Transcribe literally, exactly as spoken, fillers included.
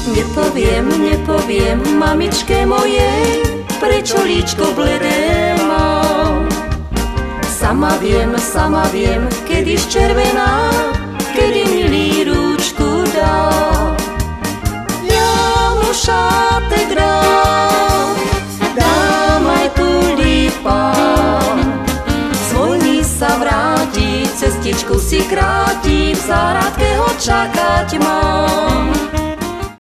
Nepoviem, nepoviem mamičke mojej, prečo líčko bledé mám. Sama viem, sama viem, kedy červená, kedy mi rúčku dá. Januša te dám, dám aj tulipán. Zvolní sa vráti, cestičku si kráti, v záhradke ho čakať mám.